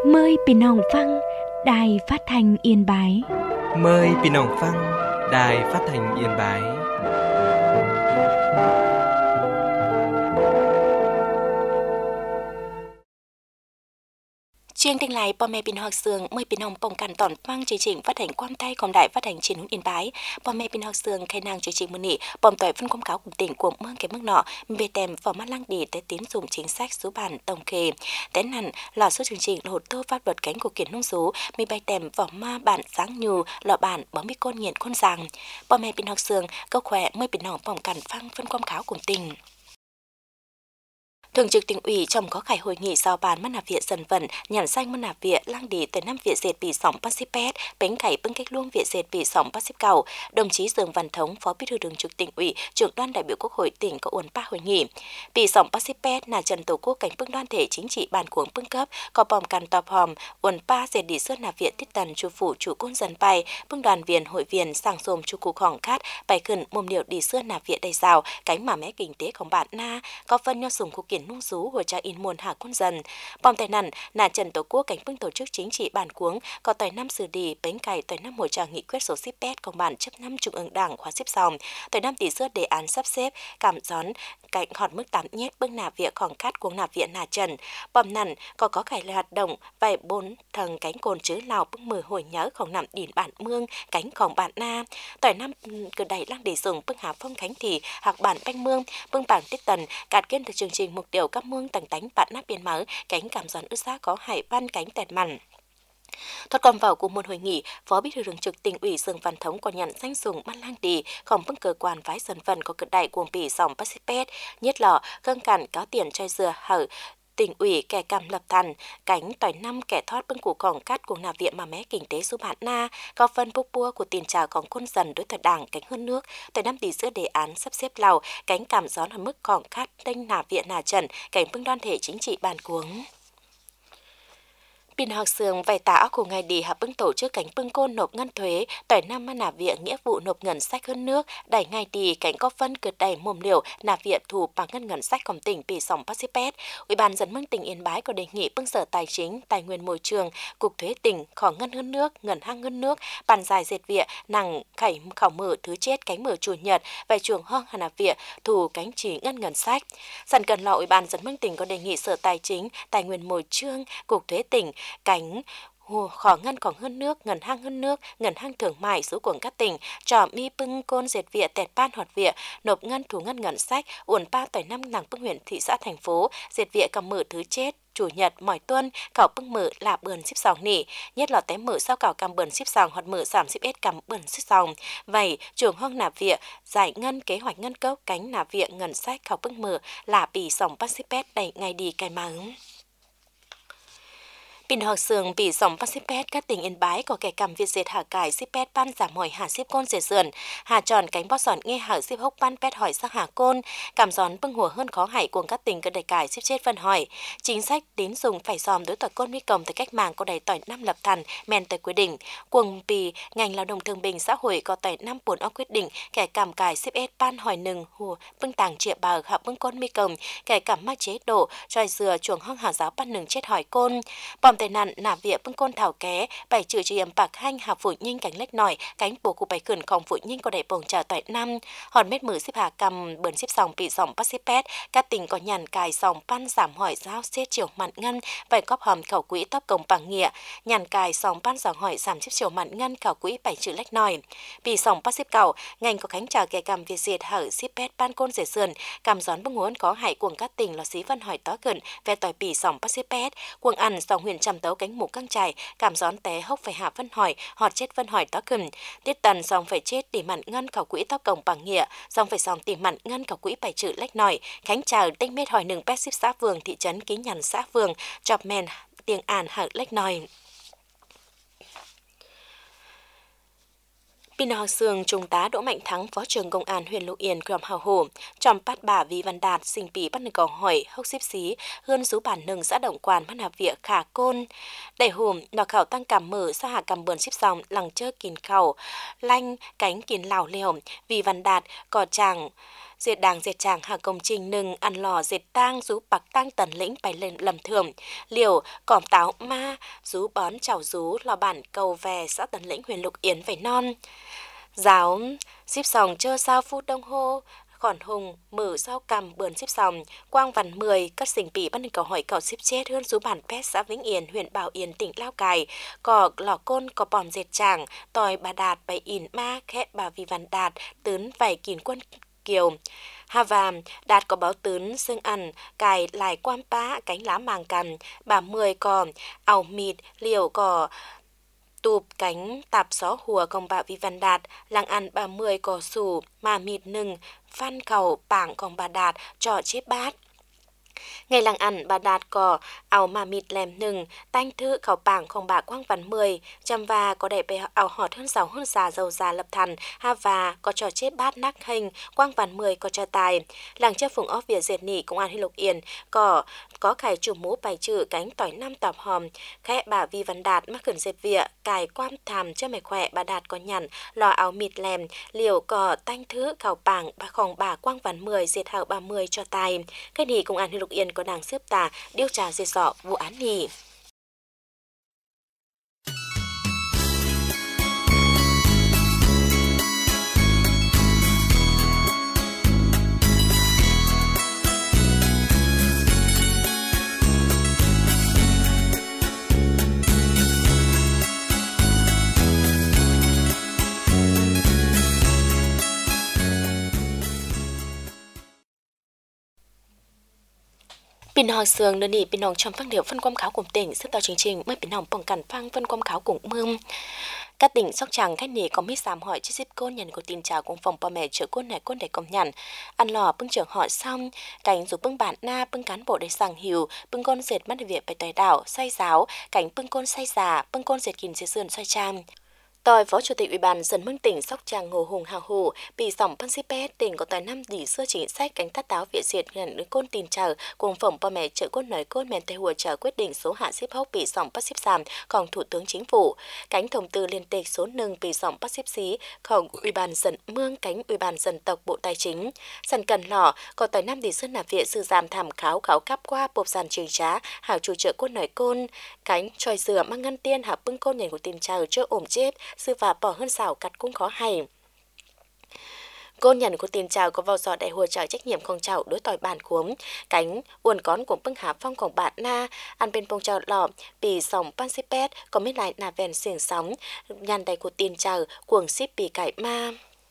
Mờiพี่น้องฟัง Đài Phát thanh Yên Bái. Mời พี่น้องฟัง Đài Phát thanh Yên Bái. Chương trình lạiพ่อแม่พี่น้องเสืองเมื่อพี่น้องป้องกันตอนฟังchương trình phát hành quan tayของĐài Phát thanh Truyền hình Yên Bái พ่อแม่พี่น้องเสืองใครนางchương trìnhมื้อนี้ปอมต่อยphân công cáo của tỉnh củaเมืองcái mức nọ bề tèm phò mắt lăng đi tới tín dụng chính sách số bản tổng kê té nằn lò số chương trình hột tô phát vật cánh của kiển nông số mi bay tèm vỏ ma bản sáng nhu lọ bản bấm mi côn nghiện khôn rằngพ่อแม่พี่น้องเสืองcâu khỏeเมื่อพี่น้องป้องกันฟังphân công cáo của tỉnh. Thường trực tỉnh ủy trong có khai hội nghị giao ban mân nạp viện dần vận nhận danh mân nạp viện lang đi tới năm viện dệt bị sóng Pasipet bánh cày bưng cách luông viện dệt bị sóng Pasip cầu đồng chí Dương Văn Thống phó bí thư thường trực tỉnh ủy trưởng đoàn đại biểu quốc hội tỉnh có uốn pa hội nghị bị sóng Pasipet là trần tổ quốc cảnh bưng đoàn thể chính trị bàn cuống bưng cấp có bom can tọp hòm uốn pa dệt đi sơn nạp viện tiết tần chủ phủ chủ côn dần bay bưng đoàn viên hội viên sang xôm chủ cụ khỏng khát bài khẩn mồm điệu đi sơn nạp viện đầy rào cánh mà mé kinh tếของbạn na có phân nho sùng của kiển nung sú của cha in muôn hạ quân dần bom tài nằn là trần tổ quốc cảnh bưng tổ chức chính trị bản cuống có tỏi năm xử đi bánh cày tỏi năm hội trà nghị quyết số ship công bản chấp năm trung ương đảng khóa xếp xong tỏi năm tỷ xưa đề án sắp xếp cảm gión cảnh hòn mức 8 nhét bưng nạp viện khoảng cát cuống nạp viện nà trần bom nằn có cải hoạt động vài 4 thằng cánh cồn chứ lào bưng 10 hồi nhớของnằm đỉn bản mương cánhของbạn na tỏi năm cử đẩy lang để dùng bưng hà phong khánh thì hạc bản banh mương bưng bản tiết tần cạt kiên từ chương trình mục tiêu các mương tầng tánh bạn nắp biên mở cánh cảm giòn ướt giá có hải ban cánh tẹt mặn. Thoát còn vào của một hội nghị, Phó Bí thư thường trực tỉnh ủy Dương Văn Thống có nhận danh sùng ban lang đi, không bưng cơ quan vái dần phần có cực đại cuồng bỉ dòng Pasipet, nhất lọ găng cản cáo tiền chai dừa hở tỉnh ủy kẻ cầm lập thành cánh tỏi năm kẻ thoát bưng củ còng cát của nạp viện mà mé kinh tế số bạn na có phân bốc bua của tiền tràoของquân dần đối thoại đảng cánh hơn nước tỏi năm tỷ giữa đề án sắp xếp lào cánh cảm gión ở mức còng cát đinh nạp viện nà trần cánh bưng đoàn thể chính trị bàn cuống. Pin học sường vài tả của ngày đi hợp bưng tổ chức cánh bưng côn nộp ngân thuế tỏi năm mà nạp viện nghĩa vụ nộp ngân sách hơn nước đẩy ngày đi cánh có phân cực đầy mồm liều nạp viện thủ bằng ngân sáchของtỉnh bị sóng Pasipet. Ủy ban dân mương tỉnh Yên Bái có đề nghị bưng sở tài chính tài nguyên môi trường cục thuế tỉnh khỏ ngân hơn nước ngân hang hơn nước bàn dài dệt viện nặng khẩy khảo mở thứ chết cánh mở chủ nhật về chuồng hoang hà nạp viện thủ cánh chỉ ngân sách. Sẵn cần lọ ủy ban dân mương tỉnh có đề nghị sở tài chính tài nguyên môi trường cục thuế tỉnh cánh khó ngân còn hơn nước ngân hang thương mại số của các tỉnh trò mi bưng côn dệt viện tẹt ban hoạt viện nộp ngân thủ ngân sách uốn pa tỏi năm nàng bưng huyện thị xã thành phố dệt viện cầm mở thứ chết chủ nhật mỏi tuần cảo bưng mở là bươn ship sòng nỉ nhất là té mở sau cảo cầm bươn ship sòng hoặc mở giảm ship s cầm bươn ship sòng vậy trường hoang nạp viện giải ngân kế hoạch ngân cốc cánh nạp viện ngân sách cảo bưng mở là bì sòng Pasipet đầy ngày đi cài mắng. Pin học sường bị dòng Pasipet các tỉnh Yên Bái có kẻ cầm việt dệt hạ cải Sipet ban giảm hỏi hà ship côn dệt sườn hà tròn cánh bó sòn nghe hở ship hốc ban pet hỏi sang hà côn cảm gión bưng hùa hơn khó hại của các tỉnh cơ đầy cải ship chết phân hỏi chính sách tín dụng phải dòm đối tỏi côn mi cầm tới cách mạng có đầy tỏi năm lập thành men tới quyết định cuồng bì ngành lao động thương binh xã hội có tỏi năm buồn o quyết định kẻ cầm cải ship s ban hỏi nừng hùa bưng tàng triệu bờ hạ bưng côn mi cầm kẻ cầm ma chế độ tròi dừa chuồng hoang hà giáo ban nừng chết hỏi côn bom tệ nạn nạp viện bưng côn thảo ké bảy trừ chỉ bạc hanh hạ phụ nhinh cánh lách nổi cánh bồ cụ bảy khẩn không phụ nhinh có đầy bồng trả tỏi năm hòn mét mử xếp hạ cầm bẩn xếp sòng bị dòng Pasipet các tỉnh có nhàn cài sòng pan giảm hỏi giao xếp chiều mặn ngân bảy cóp hòm khẩu quỹ tóc công bằng nghĩa nhàn cài sòng pan giảm hỏi giảm xếp chiều mặn ngân khẩu quỹ bảy trừ lách nổi bị sòng Pasip cầu ngành có khánh trả kẻ cầm việt diệt hở Sipet ban côn dệt sườn cầm gión bưng huấn có hại cuồng các tỉnh là xí văn hỏi tó gần về tỏi bị sòng Pasipet cuồng ăn sòng huyện trầm tấu cánh mục căng trải cảm gión té hốc phải hạ phân hỏi họt chết phân hỏi tó cần tiết tần dòng phải chết tỉ mặn ngân khảo quỹ tóc công bằng nghĩa dòng phải dòng tỉ mặn ngân khảo quỹ bảy chữ lách nổi khánh chào tinh mét hỏi nừng pet ship xã phường thị trấn ký nhằn xã phường chọc men tiếng àn hở lách nổi. Pin học sường trung tá Đỗ Mạnh Thắng phó trưởng công an huyện Lục Yên cầm hào hổ trong bắt bà Vi Văn Đạt sinh pí bắt cầu hỏi hốc xếp xí hơn số bản nừng xã động quan bắt nạp viện khả côn đầy hùm đỏ khảo tăng cảm mở xa hạ cầm bờn xếp sòng lằng chơ kín khẩu lanh cánh kín lào liều Vi Văn Đạt cò chàng dệt đàng dệt tràng hà công trình nừng ăn lò dệt tang rú bạc tang tần lĩnh bày lên lầm thường liều còm táo ma rú bón chảo rú lò bản cầu về xã Tần Lĩnh huyện Lục Yên vảy non giáo xíp sòng chơ sao phu đông hô khỏn hùng mở sau cầm bườn xíp sòng quang văn 10 cắt sình bỉ bắt cầu hỏi cầu xíp chết hơn rú bản pét xã Vĩnh Yên huyện Bảo Yên tỉnh Lao Cai cò lò côn có bòm dệt tràng tòi bà đạt bày ỉn ma khẽ bà vì văn đạt tướn vảy kín quân kiều Hà Vàm, Đạt có báo tướn, xương ăn, cài lại quan pá, cánh lá màng cằn, bà 10 cò, ảo mịt, liều cò, tụp cánh tạp xó hùa công bà Vi Văn Đạt, làng ăn bà 10 cò sủ, mà mịt nừng, phan cầu, bảng công bà Đạt, trò chếp bát. Ngày làng ăn bà Đạt có ảo mà mịt lèm nừng, tanh thư khẩu bảng không bà quang văn 10, chăm và có đẹp bề ảo họt hơn giàu hơn già giàu già lập thần, ha và có trò chết bát nắc hình, quang văn 10 có trò tài. Làng chơi phùng óc Việt dệt nỉ công an huyện Lục Yên có khải chủ mũ bài trừ cánh tỏi năm tọp hòm, khẽ bà Vi Văn Đạt mắc khẩn dệt vịa, cài quan thàm cho mày khỏe bà Đạt có nhằn, lò ảo mịt lèm, liều có tanh thư khẩu bảng bà khổng bà quang văn 10 dệt hảo 30 cho tài. Cái nỉ công an huyện Lục Yên có đang xếp tà điều tra dệt dọ vụ án nỉ. Bình Hòn Sương đơn đi Bình Hòn trong phát điệu phân quang kháo cùng tỉnh xếp vào chương trình mới Bình Hòn bằng cản phang phân quang kháo cùng mương. Các tỉnh Sóc Trăng khách nỉ có mấy giảm hỏi cho xếp côn nhận của tin chào cùng phòng bà mẹ chữa côn này côn để công nhận ăn lò bưng trưởng họ xong cảnh dù bưng bản na bưng cán bộ để sàng hiểu bưng côn dệt mắt việt bài tòi đảo say giáo cảnh bưng côn say già bưng côn dệt kìm dệt sườn xoay trang. Tòa Phó Chủ tịch Ủy ban dân mương tỉnh Sóc Trăng Ngô Hùng Hào Hủ bị sòng Pansipet tỉnh có tài năm đỉ xưa chính sách cánh tát táo Việt Diệt nhận được côn tin chờ cùng phòng bà mẹ trợ côn nói côn mèn tây hùa chờ quyết định số hạ xếp hốc bị sòng Pansip sàm còn Thủ tướng Chính phủ cánh thông tư liên tịch số nâng bị sòng Pansip xíของỦy ban dân mương cánh Ủy ban dân tộc Bộ Tài chính sàn cần lò có tài năm đỉ xưa nạp viện sư giảm thảm kháo cắp qua bộp sàn trường trá hảo chủ trợ côn nói côn cánh tròi dừa mang ngân tiên hạ bưng côn nhận của tin chờ chưa ổm chết sư và bỏ hơn xảo cắt cũng khó hay. Côn nhận của tiền chào có vào dò đại hùa trợ trách nhiệm không chào đối tỏi bản khuống cánh uồn con của bưng hạ phongของbạn na ăn bên bông chào lọ bị sòng Pansipet có mấy lại nà vèn xiềng sóng nhàn đại của tiền chào cuồng ship bị cải ma.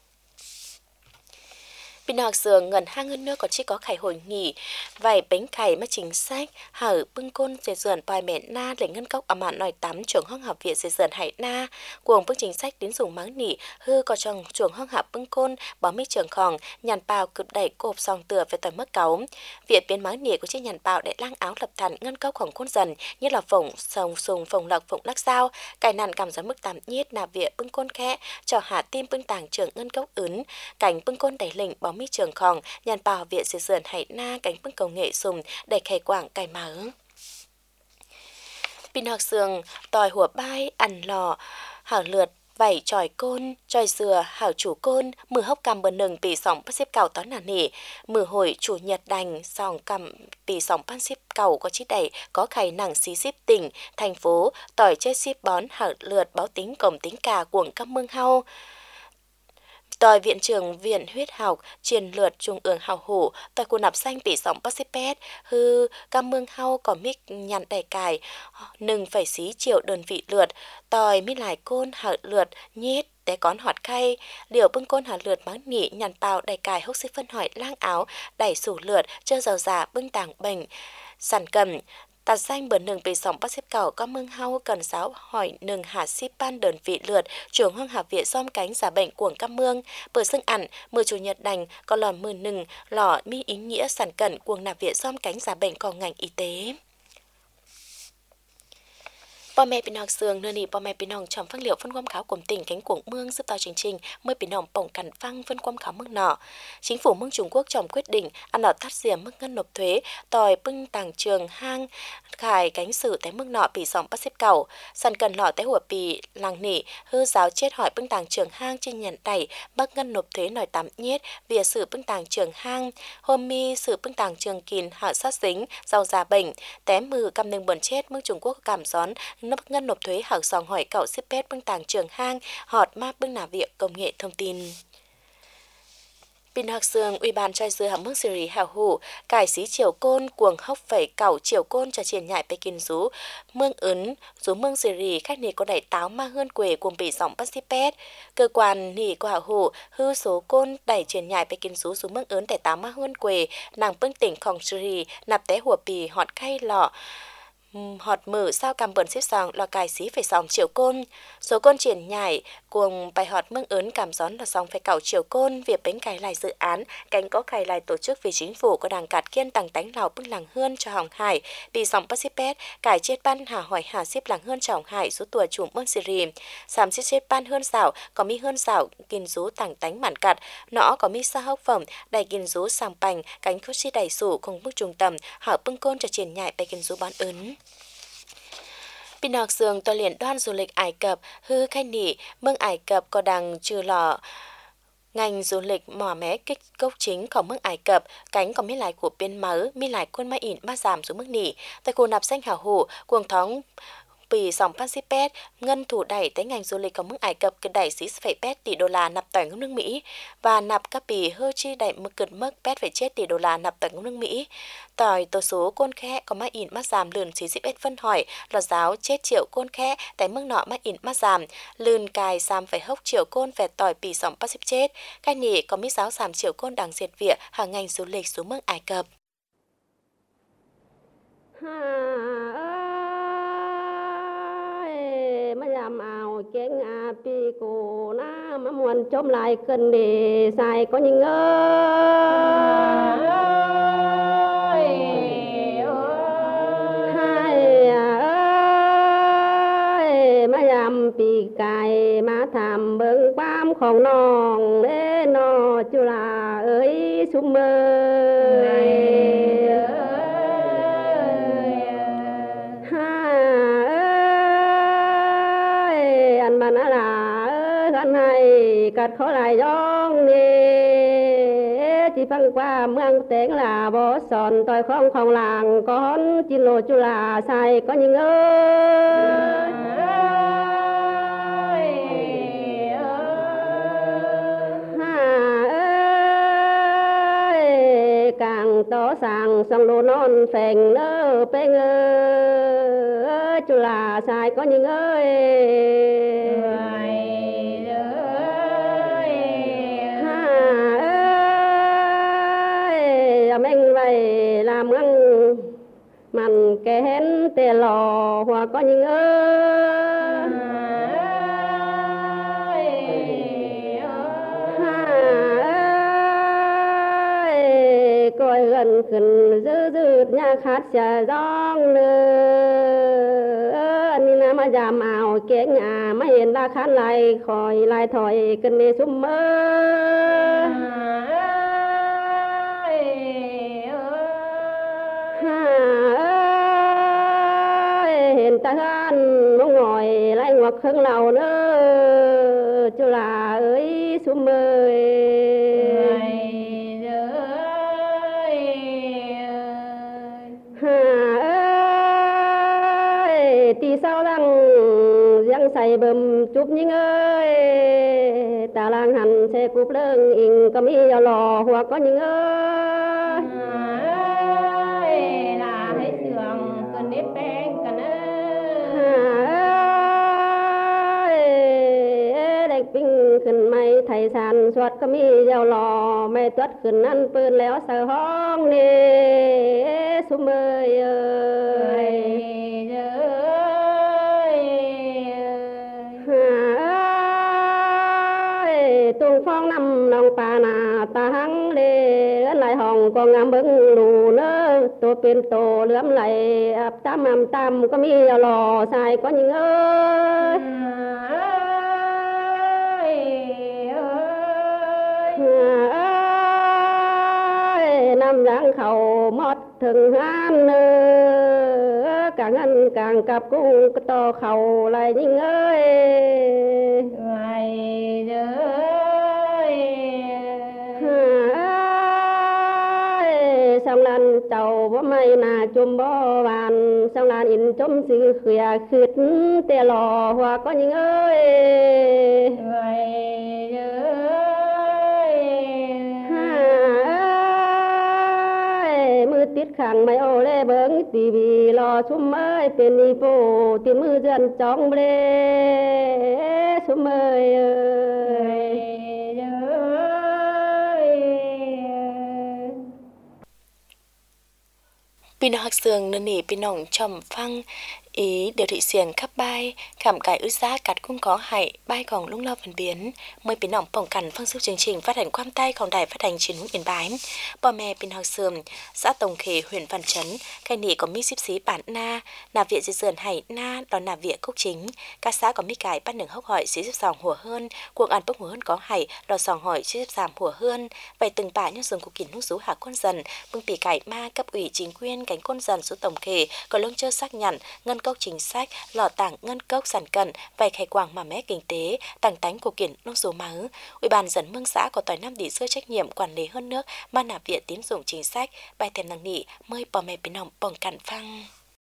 Bình Hạc Sương ngần hang hơn nước có chỉ có khải hồi nghỉ vài bánh khải mà chính sách hở bưng côn dệt dườn bài mẹ na để ngân cốc ở mạn nòi tắm trường hong học viện dệt dườn hải na cuồng bưng chính sách đến dùng máng nỉ hư có trong trường hong học bưng côn bỏ mấy trường khòng nhàn bào cực đẩy cộp song tựa về tỏi mất cáu viện biến máng nỉ của chiếc nhàn bào để lang áo lập thành ngân cốcของcôn dần như là phồng sồng sùng phồng lộc phồng lắc sao cài nàn cảm giác mức tạm nhiết nạp viện bưng côn khẽ cho hạ tim bưng tàng trường ngân cốc ướn cảnh bưng côn đẩy lệnh bỏ mấy trường khòng nhàn bào viện dệt dườn hải na cánh bưng công nghệ sùng để khai quảng cài mở. Bình Hạc Sương tòi hùa bai ăn lò hảo lượt vảy tròi côn tròi dừa hảo chủ côn mưa hốc cầm bờ nừng bị sòng bắt xếp cầu tón nà nỉ mưa hồi chủ nhật đành sòng cầm bị sòng bắt xếp cầu có chi đẩy có khải nặng xí xếp tỉnh thành phố tỏi chết xếp bón hảo lượt báo tính cổng tính cả cuồng các mương hau tòa viện trưởng viện huyết học truyền lượt trung ương hào hủ tòa khu nạp xanh bị sóng Pacific hư cam mương hau có mic nhằn đầy cài nừng phải xí triệu đơn vị lượt tòi mi lại côn hở lượt nhít để con họt khay liều bưng côn hở lượt máng nỉ nhằn bào đầy cài hốc xí phân hỏi lang áo đẩy sủ lượt chơ giàu giả bưng tảng bệnh sản cầm tạt danh bờ nừng bị sòng bắt xếp cầu có mương hau cần giáo hỏi nừng hạ xếp ban đơn vị lượt trường hương hạ viện xóm cánh giả bệnh cuồng các mương bờ xưng ẩn mưa chủ nhật đành có lò mưa nừng lò mi ý nghĩa sản cẩn cuồng nạp viện xóm cánh giả bệnh còn ngành y tế. พ่อแม่พี่น้องเสืองเนื้อนี่พ่อแม่พี่น้องชอมฟังเหลียวฟันความขาวกลมติ่งcánh cuồng mương giúp tao trình trình mới bị nòng bổng cản phăng phânความkhảo mức nọ. Chính phủ mương Trung Quốc chồng quyết định ăn ở thắt xiềm mức ngân nộp thuế tòi bưng tàng trường hang khải cánh sử tại mức nọ bị sòng bắt xếp cầu sàn cần lọ tại hùa bị làng nỉ hư giáo chết hỏi bưng tàng trường hang trên nhận đẩy bắc ngân nộp thuế nòi tắm nhiết vì sự bưng tàng trường hang hôm mi sự bưng tàng trường kìn hạ sát dính rau già bệnh té mừ cầm nừng bẩn chết mương Trung Quốc cảm gión nấp ngân nộp thuế hở sòng hỏi cậu xếp pet bưng tàng trường hang họt ma bưng nà viện công nghệ thông tin. Pin Hạc Sương, Ủy ban trai dư hàm mức Syria hào hủ, cải xí triều côn, cuồng hốc phẩy cẩu triều côn cho triển nhại Pekin rú, mương ấn, rú mương Syria khách nì có đẩy táo ma hơn quề cuồng bị giọng Pasipet. Cơ quan nì có hào hủ, hư số côn đẩy triển nhại Pekin rú mương ấn đẩy táo ma hơn quề, nàng bưng tỉnh khòng Syria, nạp té hùa bì họt khay lọ. Họt mở sao cầm bẩn xếp sòng là cài xí phải sòng triệu côn số côn triển nhảy cuồng bài họt mương ớn cảm gión là sòng phải cẩu triệu côn việc bánh cài lại dự án cánh có cài lại tổ chức vì chính phủ có đảng cạt kiên tàng tánh lào bưng làng hơn cho hỏng hải bị sòng Pasipet cài chết ban hà hỏi hà xếp làng hơn cho hỏng hải số tuổi chủ mương Syria sàm chết ban hơn xảo có mi hơn xảo kiên rú tàng tánh mạn cạt nó có mi sa hốc phẩm đầy kiên rú sàng bành cánh khúc chi đầy sủ cùng mức trung tầm họ bưng côn cho triển nhảy bay kiên rú bán ớn. Pin Hạc Sương tòa liền đoan du lịch Ai Cập hư khai nỉ mương Ai Cập có đằng trừ lọ ngành du lịch mỏ mé kích gốc chính của mương Ai Cập cánh có mi lại của biên mớ mi lại quân ma ỉn ba giảm xuống mức nỉ tại khu nạp xanh hảo hủ cuồng thóng bị dòng Pasipet ngân thủ đẩy tới ngành du lịch của mương Ai Cập cái đẩy xí phải pet tỷ đô la nạp tỏi nước Mỹ và nạp các bì hơi chi đẩy mức cực mức pet phải chết tỷ đô la nạp tỏi nước Mỹ tỏi tổ số côn khẽ có má ỉn mắt giảm lườn xí dịp phân hỏi là giáo chết triệu côn khẽ tại mức nọ mắt ỉn mắt giảm lườn cài xàm phải hốc triệu côn về tỏi bị dòng Pasip chết cái nỉ có mít giáo giảm triệu côn đằng diệt viện hàng ngành du lịch xuống mương Ai Cập. Làm ảo kén pi cô na mà muốn chôm lại cân để xài có những ơi hai ơi mà làm pi cài mà tham bưng quam không nòng để nó chú là ơi sum mơ cắt khó lại giông nè chỉ phăng qua mương tiếng là bó sòn tôi không làng con chín lô chú là sai có những ơi càng to sang sông lô non phèn nơ bê ngơ chú là sai có những ơi mình vậy làm ngăn màn kén tê lò hoa có những coi gần khẩn dư nhà khát xà giông nữa nên mà giảm ảo kén nhà mà hiện ra khát lại khỏi lại thổi cần đi sum mơ ta gan mong ngồi lại ngoặc hương lầu nữa chú là ơi sum ơi tí sao răng say bầm chụp những ơi ta lang hành xe cúp lưng in có mi vào lò hoặc có những ơi là thấy sườn cần nếp bén cần pin khẩn mày thầy sàn soát có mi vào lò mày tuất khẩn ăn pơn léo sờ hong nè sum ơi tung phong năm nòng pa na ta hăng lê lại họ องก็งามเบิ่งดูเนอตัวเป็นโตเหลื่อมไหลอับตามก็มีหล่อชายก็ยิงเอ้ยน้ำรังเขาหมดถึงห้านเนื้อกางอันกางกับกุ้งก็ต่อเขาไหลยิงเอ้ยไหลเด้สำนันเจ้าบ่ไม่น่าจมบ่หวานสำนันอินจมซื้อเขียขึ้นแต่หล่อหัวก็ยิงเอ้ยไหลเด้มือติดขังไม่โอเล่เบิ้งทีวีรอชุ่มเอ้ยเป็นอีโปติดมือเดือนจ้องเบลชุ่มเอ้ยพี่น้องฮักเสืองนั่นนี่พี่น้องชมฟังý điều thị xiềng khắp bài cảm cải ư giá cắt cung có hại bài còn lung lo phần biến mời bị nòng bỏng cằn phân sức chương trình phát hành quan tayของđài phát hành truyền hình Yên Bái bò mẹ pin học sườn xã Tổng Khê huyện Văn Chấn cái nỉ có mi xíp xí bản na nà viện di dườn hải na đó nà viện cúc chính các xã có mi cải bắt nừng hốc hỏi xí xếp sòng hùa hơn cuộc ăn bốc hùa hơn có hại đò sòng hỏi xí xếp giảm hùa hơn vậy từng bả nhân dường của kỷ nung sú hạ quân dần bưng tỉ cải ma cấp ủy chính quyền cánh quân dần số Tổng Khê có lông chơ xác nhận ngân cốc chính sách lò tảng ngân cốc sản cận vài khai quảng mà mé kinh tế tàng tánh của kiện nông số máu ủy ban dân mương xã có tỏi năm địa sơ trách nhiệm quản lý hơn nước ban nạp viện tín dụng chính sách bài thèm năng nị mời bò mẹ bên nòng bỏng cản phăng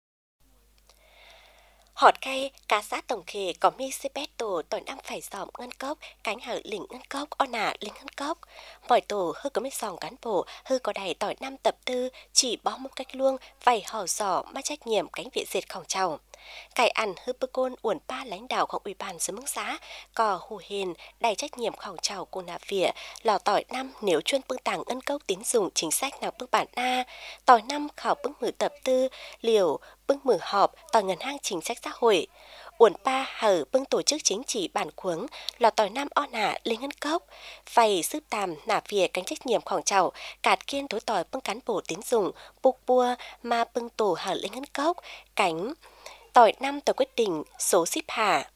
họt cây cá xã Tổng Khê có mi xếp bét tổ tỏi năm phải dòm ngân cốc cánh hở lĩnh ngân cốc o nà lính ngân cốc mọi tổ hư có mấy sòng cán bộ hư có đầy tỏi năm tập tư chỉ bó một cách luông vài hò giỏ mà trách nhiệm cánh viện diệt khổng trào cải ăn hư bơ côn uẩn ba lãnh đạoของủy ban dân mương xã có hù hền đầy trách nhiệm khổng trào cô nà vỉa lò tỏi năm nếu chuyên bưng tàng ngân cốc tín dụng chính sách nào bưng bản na tỏi năm khảo bưng mử tập tư liều bưng mử họp tỏi ngân hàng chính sách xã hội uẩn ba hở bưng tổ chức chính trị bản khuống lò tỏi năm o nà lên ngân cốc phải sức tàm nà vỉa cánh trách nhiệm khổng trào cạt kiên đối tỏi bưng cán bộ tín dụng buộc bua mà bưng tổ hở lên ngân cốc cánh tỏi năm tờ quyết định số ship hạ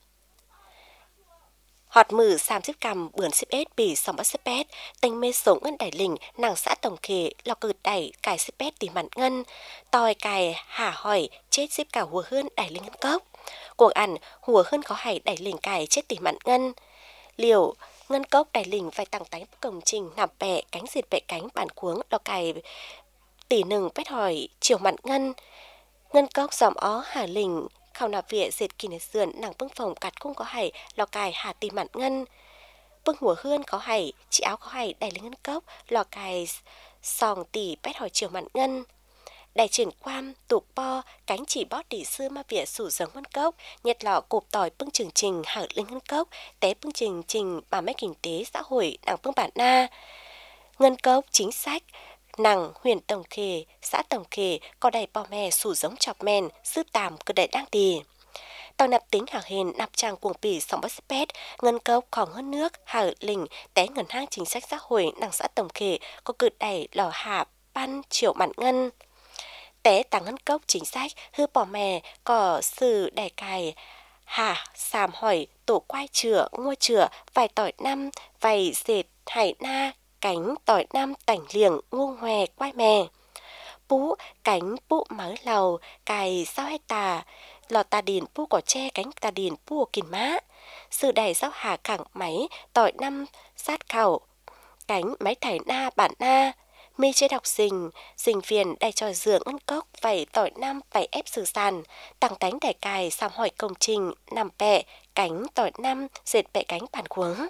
họt mử xàm xếp cầm bươn xếp ết bì sòng bắt xếp ết tình mê sống ngân đẩy lình nàng xã Tổng Khê lò cử đẩy cài xếp ết tìm mặn ngân tòi cài hả hỏi chết xếp cả hùa hơn đẩy linh ngân cốc cuộc ăn hùa hơn có hải đẩy lình cài chết tìm mặn ngân liều ngân cốc đẩy lình phải tăng tánh công trình nằm bẹ cánh diệt bẹ cánh bản cuống lò cài tỷ nừng pét hỏi chiều mặn ngân ngân cốc dòm ó hà lình khảo nạp viện dệt kỳ nệt sườn nàng bưng phòng cắt cung có hải lò cài hà tìm mặn ngân bưng hùa hươn có hải chị áo có hải đầy lên ngân cốc lò cài sòng tỉ pét hỏi chiều mặn ngân đại triển quam tục po cánh chỉ bót đỉ xưa mà viện sủ giống ngân cốc nhật lọ cộp tỏi bưng trường trình hở lên ngân cốc té bưng trình bà mấy kinh tế xã hội nàng bưng bản na ngân cốc chính sách nàng huyện Tổng Khê xã Tổng Khê có đầy bò mè sủ giống chọc men sư tàm cứ đầy đang tì tàu nạp tính hở hền nạp trang cuồng bì sòng bắt spét ngân cốc còn hơn nước hở lình té ngân hang chính sách xã hội nàng xã Tổng Khê có cự đầy lò hạ ban triệu mặn ngân té tàng ngân cốc chính sách hư bò mè có sử đầy cài hà sàm hỏi tổ quai chửa ngôi chửa vài tỏi năm vài dệt hải na cánh tỏi năm tảnh liềng ngung hòe quai mè pú cánh pú mớ lầu cài sao hay tà lò tà điền pú cỏ tre cánh tà điền pú kìn má sự đầy sao hà cẳng máy tỏi năm sát khẩu cánh máy thải na bản na mi chế đọc dình phiền đầy trò dường ngân cốc vảy tỏi năm vảy ép sử sàn tàng tánh đẻ cài xàm hỏi công trình nằm bẹ cánh tỏi năm dệt bẹ cánh bản khuống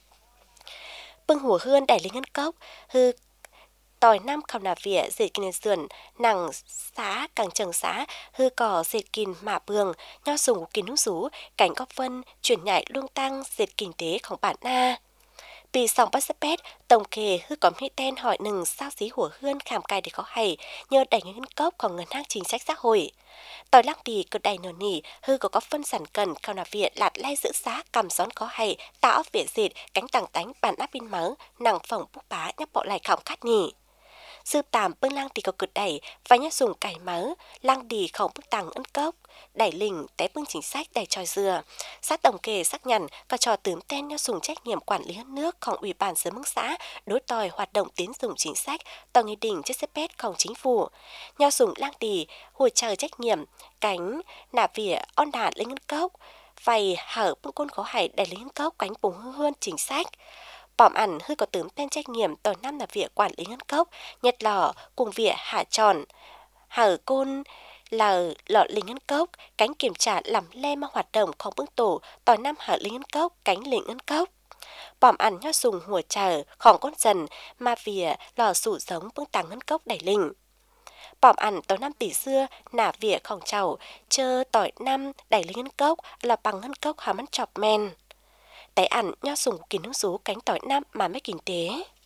bưng hùa hươn đẩy lên ngân cốc hư tỏi năm khảo nà vỉa dệt kinh sườn nàng xã càng trần xã hư cỏ dệt kinh mạ bường nho sùng kinh hút rú cảnh góc vân chuyển nhảy luông tăng dệt kinh tếของbản na Vì sòng bắt sắp bét, Tổng Khê hư có mỹ tên hỏi nừng sao xí hủa hươn khảm cài để có hay, nhờ đẩy ngân cốcของngân hàng chính sách xã hội. Tỏi lăng đi cực đầy nở nỉ, hư có phân sản cần khảo nà viện lạt lai giữ giá cầm xón có hay, tạo viện dệt, cánh tàng tánh bản áp pin mớ, nàng phỏng bút bá nhắc bộ lại khỏng khát nhỉ. sư tàm bưng lang đi có cực đẩy và nhớ dùng cải mớ lang đi không bưng tàng ấn cốc đẩy lình té bưng chính sách đẩy tròi dừa sát tổng kề xác nhận có trò tướng tên nhớ dùng trách nhiệm quản lý nướcของủy ban dân mức xã đối tòi hoạt động tín dụng chính sách tòa nghị định chất xếp pétของchính phủ nhớ dùng lang đi hồi chờ trách nhiệm cánh nạ vỉa on đạn lên ấn cốc vậy hở bưng côn khó hải đẩy lên ấn cốc cánh bùng hơn chính sách bỏm ảnh hơi có tướng tên trách nhiệm tòa năm là việc quản lý ngân cốc nhật lò cùng việc hạ tròn hở côn là lọ lính ngân cốc cánh kiểm tra làm le mà hoạt động không bưng tổ tòa năm hở lính ngân cốc cánh lính ngân cốc bỏm ảnh nhớ dùng hùa chờของcon dần mà việc lò sủ giống bưng tàng ngân cốc đẩy lính bỏm ảnh tòa năm tỷ xưa nả việcของchầu chơ tỏi năm đẩy lính ngân cốc là bằng ngân cốc hàm ăn chọc men tại ảnh nho dùng kín nước rú cánh tỏi nam mà mới kinh tế.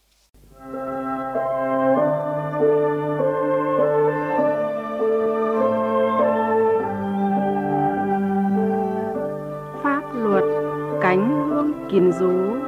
Pháp luật cánh hương kín rú.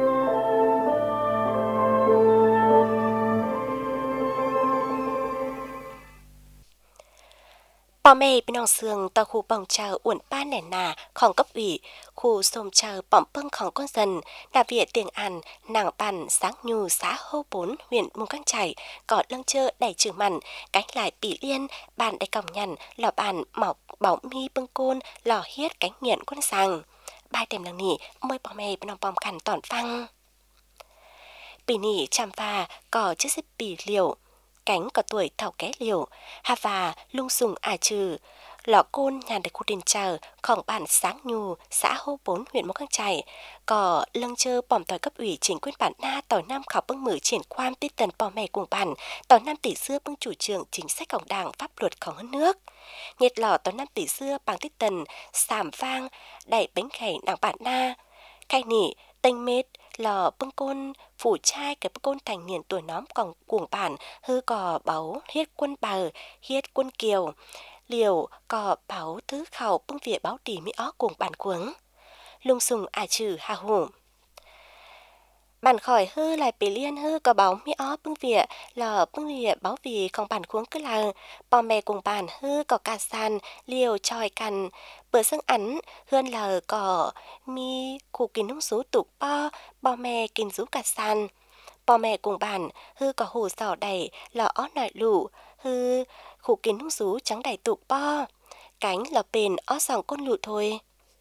Bò mê bên nòng sương tàu khu bồng chờ uẩn ba nẻ nàของcấp ủy khu xôm chờ bỏng bưngของcon dân là viện tiền ăn nàng bàn sáng nhu xã hô 4 huyện Mù Căng Chải có lưng chơ đầy trường mặn cánh lại bị liên bàn đầy còng nhằn lò bàn mọc bỏng mi bưng côn lò hiết cánh nghiện quân sàng bài tem lăng nỉ môi bò mê bên nòng bòm khăn tỏn phăng bì nỉ chăm pha có chiếc xếp bì liều cánh có tuổi thảo ké liều hà và lung sùng trừ lọ côn nhà đầy khu đền chờของbản sáng nhu xã hô 4 huyện Mù Căng Chải có lưng chơ bỏm tỏi cấp ủy chính quyền bản na tỏi năm khảo bưng mở triển quan tiết tần bò mè cùng bản tỏi năm tỷ xưa bưng chủ trương chính sáchของđảng pháp luậtของhơn nước nhiệt lọ tỏi năm tỷ xưa bằng tiết tần sảm vang đẩy bánh khẩy nàng bản na khai nỉ tênh mết lò bưng côn phủ trai cái bưng côn thành niên tuổi nóm còn cuồng bản hư cò báu hiết quân bờ hiết quân kiều liều cò báu thứ khẩu bưng vỉa báo tỉ mỹ ó cuồng bản cuống lung sùng trừ hà hủ bản khỏi hư lại bị liên hư có báo mỹ ó bưng vỉa lò bưng vỉa báo vì không bản cuống cứ là bò mè cùng bản hư có cà san liều tròi cằn bữa sưng ắn hươn lờ có mi cụ kín nung sú tục bò mè kín rú cà san bò mè cùng bản hư có hù sò đầy lò ó nại lụ hư cụ kín nung sú trắng đầy tục cánh lò bền ó sòng con lụ thôi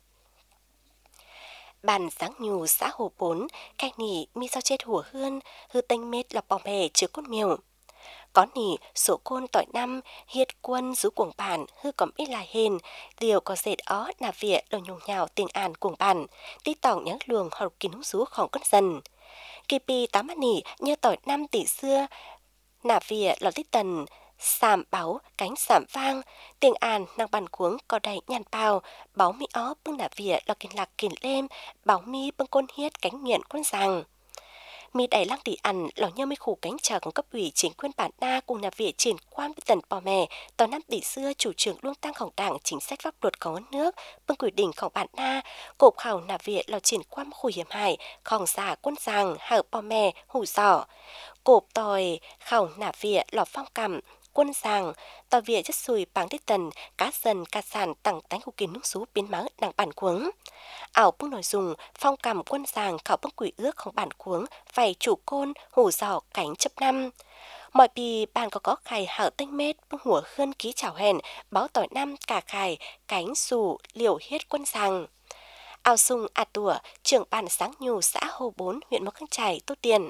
bàn sáng nhù xã hồ 4 cái nỉ mi sao chết hùa hươn hư tênh mết là bò mè chứa con miều có nỉ số côn tỏi năm hiết quân rú cuồng bản hư cầm ít là hên liều có dệt ó nà vỉa đồ nhung nhào tiền an cuồng bản tí tỏng nhớ luồng hoặc kín húng rúของcon dần kỳ pi tám nỉ như tỏi năm tỷ xưa nà vỉa lò tít tần sàm báo cánh sàm vang tiền an năng bàn cuống có đầy nhàn bao báo mi ó bưng nà vỉa lò kín lạc kín lêm báo mi bưng côn hiết cánh nghiện quân rằng mi đẩy lăng đi ăn lò nhơ mi khủ cánh chờของcấp ủy chính quyền bản na cùng nhà viện triển quan với tần bò mè tòa năm tỷ xưa chủ trương luông tăngของđảng chính sách pháp luật của nước bưng quy địnhของbản na cộp khảo nhà viện lò triển quan khu hiểm hạiของgiả quân giàng hở bò mè hủ giỏ cộp tòi khảo nhà viện lò phong cầm quân giàng tòa viện chất sùi bằng tiết tần cá dần cá sàn tặng tánh khu kín nước xú biến máu đằng bản cuống ảo bưng nội dung phong cầm quân giàng khảo bưng quỷ ướcของbản cuống phải chủ côn hủ giỏ cánh chấp năm mọi bì bàn có khải hở tênh mết bưng hùa khươn ký chảo hèn báo tỏi năm cả khải cánh xù liều hiết quân giàng ảo sung tủa trưởng bản sáng nhù xã hồ 4 huyện Mù Căng Chải tốt tiền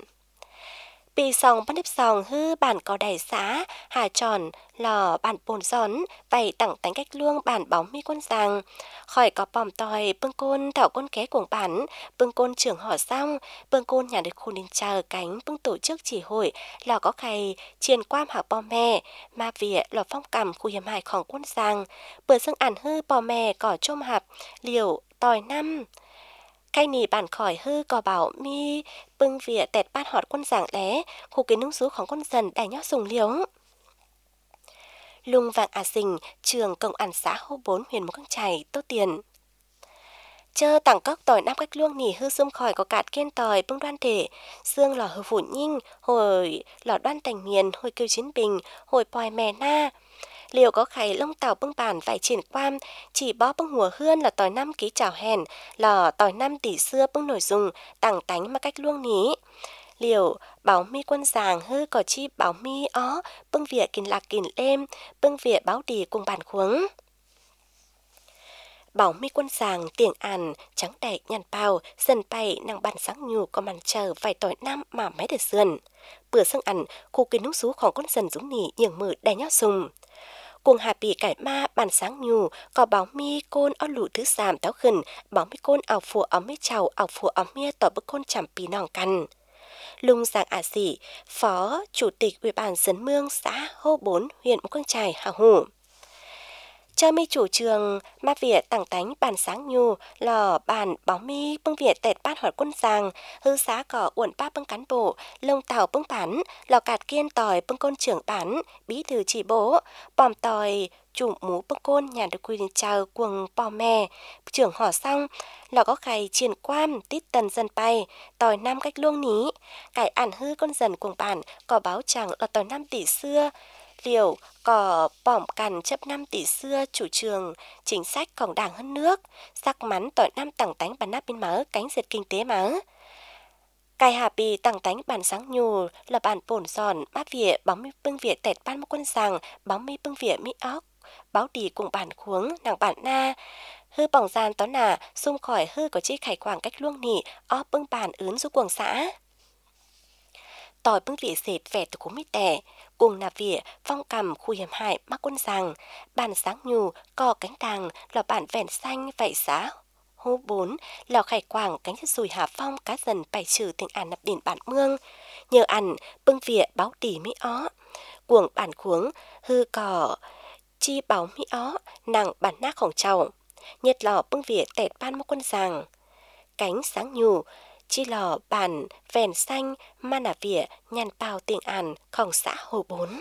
Bì sòng bắt nếp sòng hư bản có đầy xã, hà tròn, lò bản bồn gión, vậy tặng tánh cách luông bản bóng mi quân giang. Khỏi có bòm tòi, bưng côn thảo con ké cuồng bản, bưng côn trưởng họ xong, bưng côn nhà được khu đình chờ cánh, bưng tổ chức chỉ hội, lò có khay, triền quam hảo bò mè, ma vỉa, lò phong cầm khu hiểm hạiของquân giang. Bữa sưng ản hư bò mè cỏ trôm hạp, liều, tòi năm. Cái nỉ bản khỏi hư có bảo mi bưng vỉa tẹt bát họt quân giảng lé khu kiến nung sốของcon dần đài nhót dùng liếu lung vàng sình trường công an xã hô 4 huyện Mù Căng Chải tốt tiền Chơ tặng cóc tỏi năm cách luông nỉ hư xung khỏi có cạt kiên tỏi bưng đoan thể, xương lò hư phủ nhinh, hồi lò đoan thành miền, hồi kêu chiến bình, hồi pòi mè na. Liều có khay lông tàu bưng bản phải triển quan, chỉ bó bưng hùa hươn là tỏi 5 ký chảo hèn, lò tỏi 5 tỷ xưa bưng nổi dùng, tặng tánh mà cách luông ní. Liều báo mi quân giàng hư có chi báo mi ó, bưng vỉa kìn lạc kìn êm, bưng vỉa báo đi cùng bản khuống. Bảo mi quân giàng tiếng àn trắng đậy nhàn bao dần bay nàng bàn sáng nhù có màn chờ vài tỏi năm mà mấy được sườn bữa sương ăn khu kiến nút xúของcon dần dũng nỉ nhường mự đè nhót sùng cùng hà bị cải ma bàn sáng nhù có báo mi côn ở lũ thứ sàm táo khẩn báo mi côn ảo phùa áo mi chào ảo phùa áo mia tỏ bức côn chằm pì nòng căn lung giàng ả sĩ phó chủ tịch ủy ban dân mương xã Hô 4 huyện Mù Căng Chải Hà Hủ. Cha mi chủ trường ma Việt tặng tánh bàn sáng nhu lò bàn báo mi bưng Việt tẹt bát hỏi quân giang hư xá cỏ uẩn ba bưng cán bộ lông tàu bưng bản lò cạt kiên tỏi bưng côn trưởng bản bí thư chỉ bố bòm tỏi chủ mú bưng côn nhà được quy định chào quần bò mè trưởng hỏi xong lò có khay triển quan tít tần dân bay tỏi 5 cách luông ní cải ản hư con dần cuồng bản có báo chẳng là tỏi 5 tỷ xưa liều có bỏng cằn chấp 5 tỷ xưa chủ trương chính sáchของđảng hơn nước sắc mắn tỏi 5 tặng tánh bản nắp bên mớ cánh diệt kinh tế mớ cài hà bì tặng tánh bản sáng nhù là bản bổn giòn bát vỉa báo mi bưng vỉa tẹt ban một quân sàng báo mi bưng vỉa mi óc báo đi cùng bản khuống nàng bản na hư bỏng gian tó nà xung khỏi hư có chi khải quảng cách luông nỉ óp bưng bản ướn du cuồng xã tỏi bưng vỉa sệt vẻ từ cú mít tẻ cùng nà vỉa phong cầm khu hiểm hại mắc quân rằng bàn sáng nhù cò cánh đàng là bản vẹn xanh vậy xã Hô 4 lò khải quảng cánh rùi hà phong cá dần bày trừ tình ản nập điển bản mương nhờ ăn bưng vỉa báo tỉ mỹ ó cuồng bản khuống hư cò chi báo mỹ ó nàng bản nát khổng trầu nhiệt lò bưng vỉa tẹt ban mắc quân rằng cánh sáng nhù chi lò bản vèn xanh ma nà vỉa nhàn bao tiếng ànของxã Hồ 4.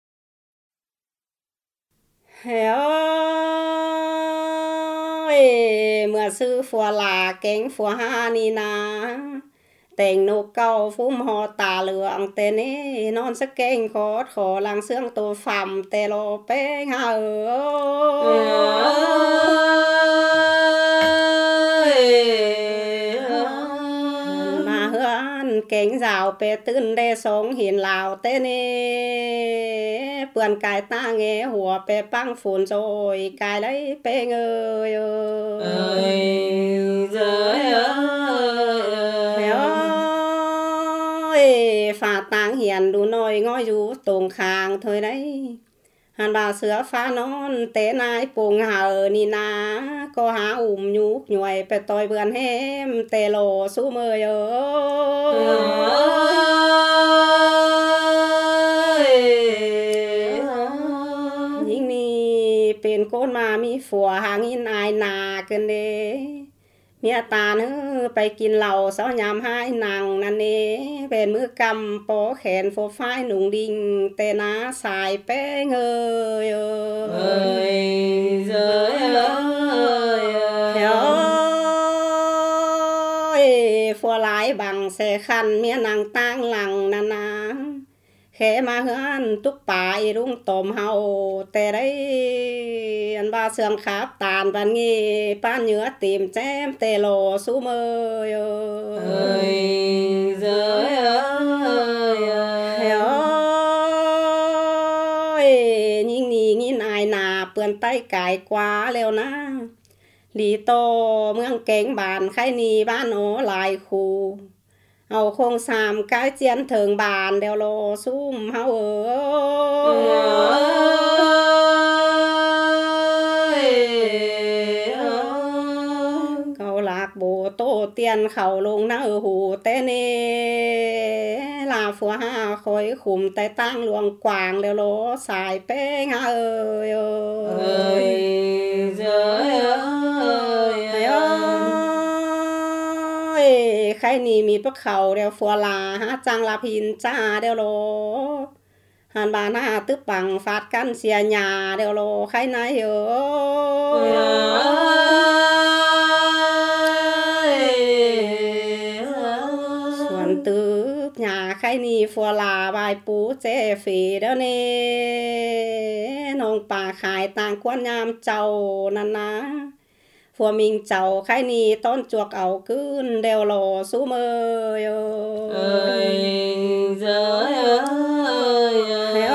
Ơi mưa sư phùa là cánh phùa ha ni na tình nụ cầu phum ho tà lượng tên ấy non sắc kênh khó khổ làng xương tổ phẩm tê lô bê ngà mà hươn cánh rào bê tư đê sống hiền lào tên ấy bươn cài ta nghe hùa bê băng phun rồi cài lấy bê ngơi phá tang hiền đủ nồi ngói rú tùng khang thôi đấy hàn bà sữa phá non tế nai bùng hờ ni na có há nhúc nhuầy bè tôi vườn hem tê lô su mơi nhưng ni bên côn mà mi phùa hàng in ai nà cơn đê mía tàn hưไปกินเหล้าเสายามให้นางนั่นเอเป็นมือกำโปแขนโฟฟ้ายหนุ่งดิ่งเตนาสายแป้งเฮ้ยฟัวหลายบังเสคันเมียนางตั้งหลังนานาแค่มาเฮือนตุกป่าอีรุ่งตมเฮาแต่ได้อันบาเสื่องขับตานบันงี้ป้านเนื้อตีมแจมเตโลสู้มือยิ่งนี้งินอายนาเปื่อนใต้กายกว่าแล้วนะลีโตเมืองเก่งบานไข่นีบ้านโอหลายคูเอาคงสามกายเจียนถึงบานเดียวโลซุ่มเฮาเขาหลากโบโตเตียนเขาลงน้าหูเตเนลาฟัวห้าคอยขุมไตตั้งหลวงกวางเดียวโลสายเป้งใครนี่มีพวกเขาเดียวฟัวลาหาจังลาพินจ้าเดียวโลหันบานาตึบปังฟาดกันเสียหยาเดียวโลใครนายนี่ฟัวลาบายปูเจฝีเด้อนี่น้องป่าขายต่างควนยามเจ้านั่นนะฟัวมิงเจ้าใครนี่ต้นจวกเอาขึ้นเดวโลสู้มือเอ้ยเจ้ยเอ้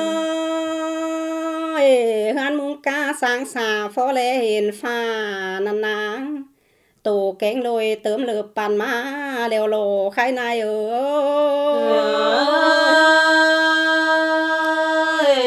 ยฮันมุงกาสางสาฟอเลเห็นฟ้านั่นนะตูเก่งโดยเติมเลือปั่นมาเดวโลใครนายเอ้ย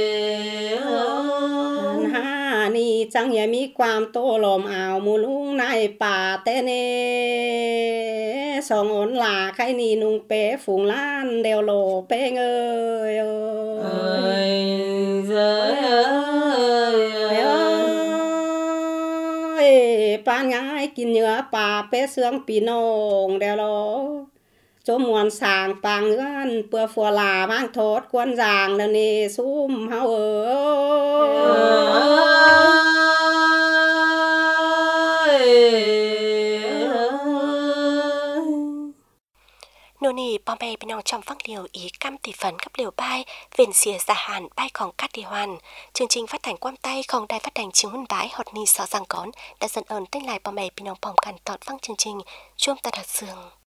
นี่จังอย่ามีความโตลมอ่าวมูลุงในป่าเตเนสองอนหลาใครนี่นุงเป๋ฝูงล้านเดวโลเป้งเอ้ยเอ้ยเอ้ยปานง่ายกินเนื้อป่าเป้เสืองปีนงเดวโลจมวนสางปางเงินเปื่อฟัวลาบ้างโทษกวนจางแล้วนี่ซุ่มเฮาโนนี่ปอมเบพี่น้องชมฟังเลียวอีกกำติฝันกับเลียวบายเวียนเสียสหารป้ายของกัดดีวันchương trình phát thanh quam tayของđài phát thanh chiếu hun bái hot ni sọ giang cón đã dần ơn tên lạiปอมเบพี่น้องพร้อมกันตอดฟังchương trìnhช่วงตลาดเสือง